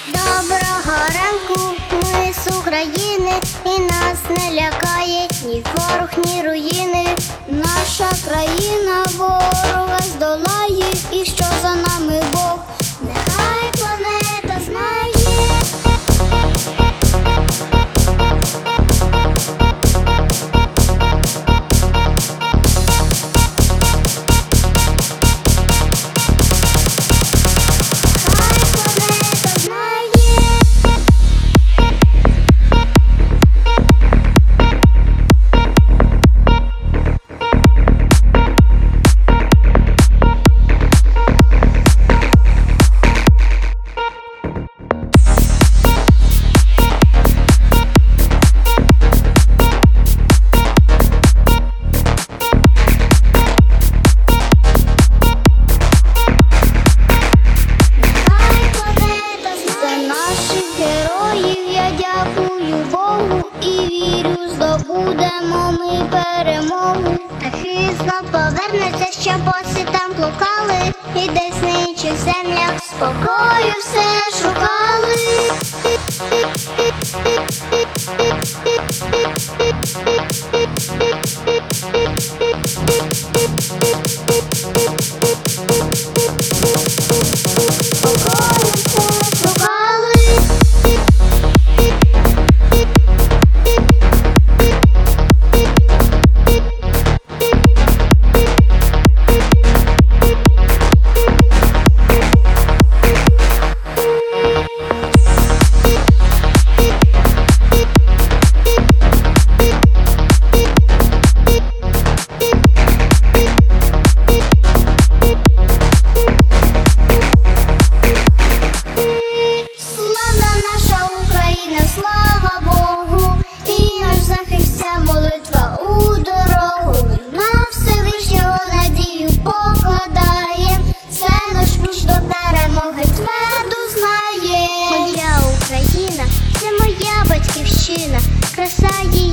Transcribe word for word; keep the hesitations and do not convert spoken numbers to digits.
Доброго ранку, ми з України, і нас не лякає ні ворог, ні руїни. Наша країна ворога здолає, і що за нами Бог, нехай планета знає. Здобудемо ми перемогу. Птахи знов повернуться, що боси там блукали, і десь в інших землях спокою все шукали. Спокою все шукали. Слава Богу, і наш захист, ця молитва у дорогу. На Всевишнього надію покладаєм, це наш ключ до перемоги твердо знаєм. Моя Україна, це моя батьківщина, краса її